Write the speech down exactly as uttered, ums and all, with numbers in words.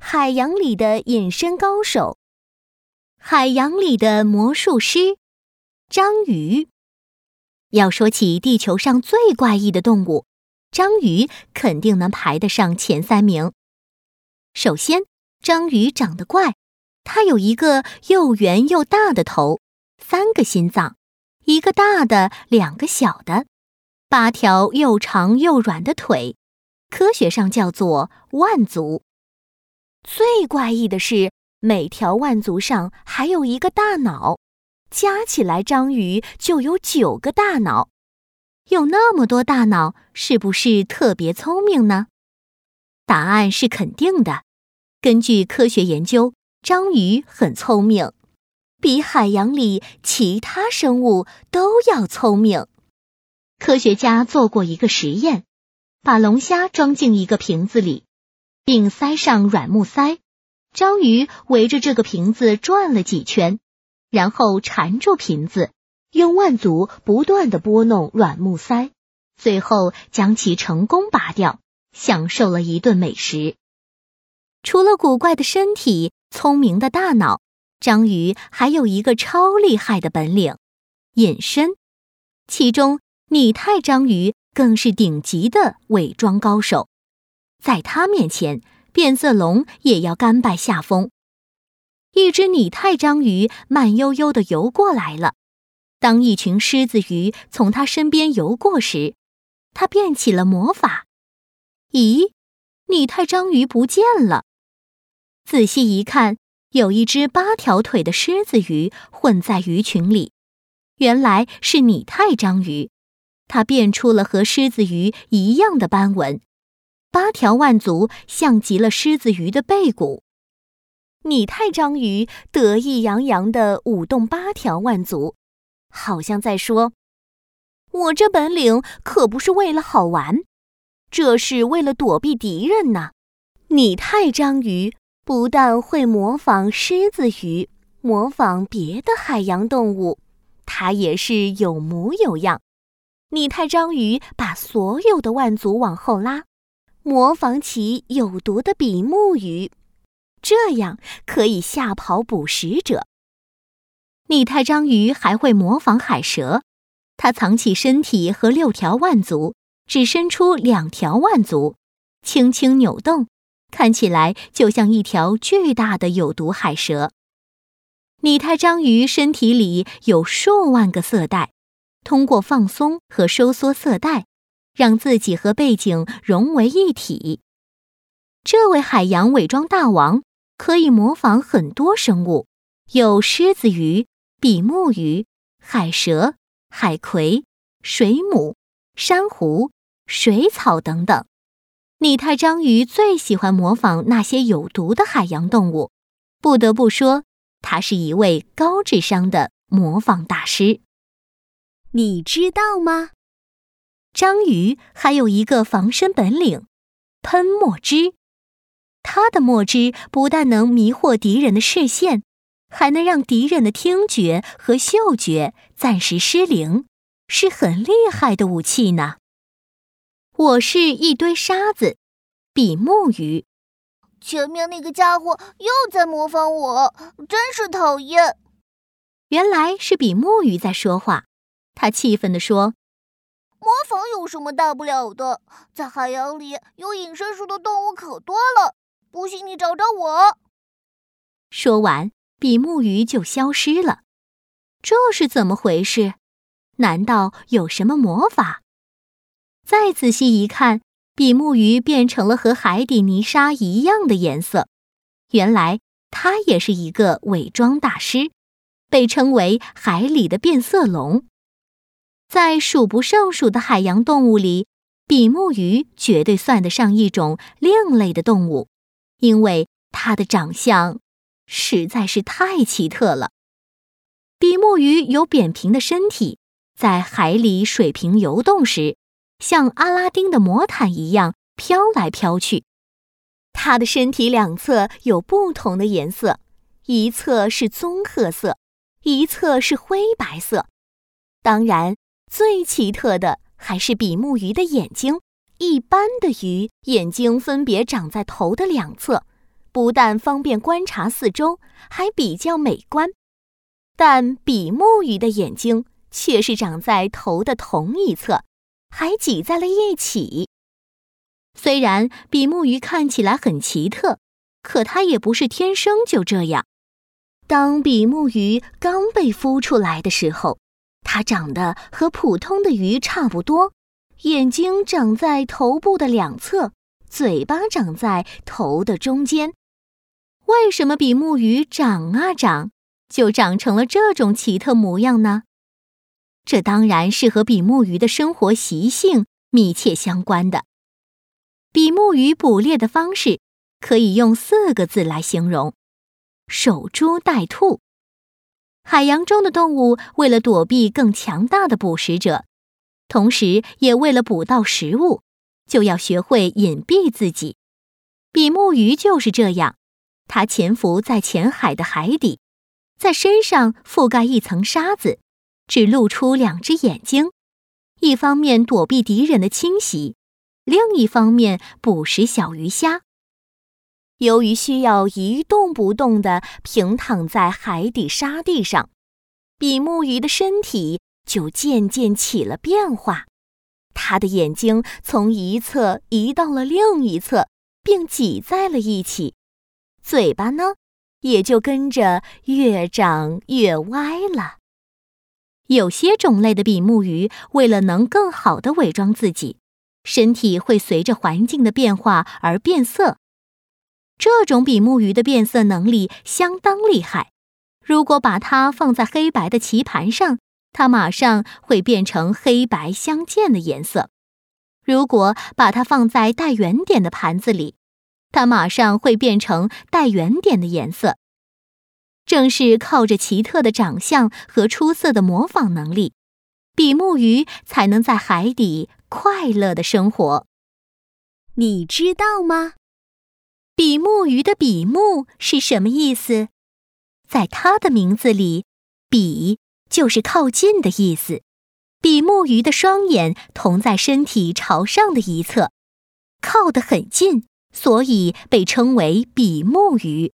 海洋里的隐身高手，海洋里的魔术师，章鱼。要说起地球上最怪异的动物，章鱼肯定能排得上前三名。首先，章鱼长得怪，它有一个又圆又大的头，三个心脏，一个大的，两个小的，八条又长又软的腿，科学上叫做腕足。最怪异的是，每条腕足上还有一个大脑，加起来章鱼就有九个大脑。有那么多大脑，是不是特别聪明呢？答案是肯定的。根据科学研究，章鱼很聪明，比海洋里其他生物都要聪明。科学家做过一个实验，把龙虾装进一个瓶子里，并塞上软木塞，章鱼围着这个瓶子转了几圈，然后缠住瓶子，用腕足不断地拨弄软木塞，最后将其成功拔掉，享受了一顿美食。除了古怪的身体、聪明的大脑，章鱼还有一个超厉害的本领——隐身。其中，拟态章鱼更是顶级的伪装高手。在它面前，变色龙也要甘拜下风。一只拟态章鱼慢悠悠地游过来了。当一群狮子鱼从它身边游过时，它变起了魔法。咦，拟态章鱼不见了。仔细一看，有一只八条腿的狮子鱼混在鱼群里，原来是拟态章鱼。它变出了和狮子鱼一样的斑纹，八条腕足像极了狮子鱼的背骨。拟态章鱼得意洋洋地舞动八条腕足，好像在说：我这本领可不是为了好玩，这是为了躲避敌人呢。拟态章鱼不但会模仿狮子鱼，模仿别的海洋动物，它也是有模有样。拟态章鱼把所有的腕足往后拉，模仿起有毒的比目鱼，这样可以吓跑捕食者。拟态章鱼还会模仿海蛇，它藏起身体和六条腕足，只伸出两条腕足，轻轻扭动，看起来就像一条巨大的有毒海蛇。拟态章鱼身体里有数万个色带，通过放松和收缩色带，让自己和背景融为一体。这位海洋伪装大王可以模仿很多生物，有狮子鱼、比目鱼、海蛇、海葵、水母、珊瑚、水草等等。拟态章鱼最喜欢模仿那些有毒的海洋动物，不得不说，他是一位高智商的模仿大师。你知道吗？章鱼还有一个防身本领——喷墨汁。它的墨汁不但能迷惑敌人的视线，还能让敌人的听觉和嗅觉暂时失灵，是很厉害的武器呢。我是一堆沙子，比目鱼。 前面那个家伙又在模仿我，真是讨厌。 原来是比目鱼在说话，他气愤地说： 模仿有什么大不了的？在海洋里有隐身术的动物可多了，不信你找找我。 说完，比目鱼就消失了。这是怎么回事？难道有什么魔法？再仔细一看，比目鱼变成了和海底泥沙一样的颜色。原来它也是一个伪装大师，被称为海里的变色龙。在数不胜数的海洋动物里，比目鱼绝对算得上一种另类的动物，因为它的长相实在是太奇特了。比目鱼有扁平的身体，在海里水平游动时，像阿拉丁的魔毯一样飘来飘去。它的身体两侧有不同的颜色，一侧是棕褐色，一侧是灰白色。当然，最奇特的还是比目鱼的眼睛。一般的鱼眼睛分别长在头的两侧， 不但方便观察四周，还比较美观。但比目鱼的眼睛却是长在头的同一侧，还挤在了一起。虽然比目鱼看起来很奇特，可它也不是天生就这样。当比目鱼刚被孵出来的时候，它长得和普通的鱼差不多，眼睛长在头部的两侧，嘴巴长在头的中间。为什么比目鱼长啊长，就长成了这种奇特模样呢？这当然是和比目鱼的生活习性密切相关的。比目鱼捕猎的方式可以用四个字来形容：守株待兔。海洋中的动物为了躲避更强大的捕食者，同时也为了捕到食物，就要学会隐蔽自己。比目鱼就是这样，它潜伏在浅海的海底，在身上覆盖一层沙子，只露出两只眼睛，一方面躲避敌人的侵袭，另一方面捕食小鱼虾。由于需要一动不动地平躺在海底沙地上，比目鱼的身体就渐渐起了变化。它的眼睛从一侧移到了另一侧，并挤在了一起。嘴巴呢，也就跟着越长越歪了。有些种类的比目鱼为了能更好地伪装自己，身体会随着环境的变化而变色。这种比目鱼的变色能力相当厉害，如果把它放在黑白的棋盘上，它马上会变成黑白相间的颜色；如果把它放在带圆点的盘子里，它马上会变成带圆点的颜色。正是靠着奇特的长相和出色的模仿能力，比目鱼才能在海底快乐地生活。你知道吗？比目鱼的比目是什么意思？在它的名字里，比就是靠近的意思。比目鱼的双眼同在身体朝上的一侧，靠得很近，所以被称为比目鱼。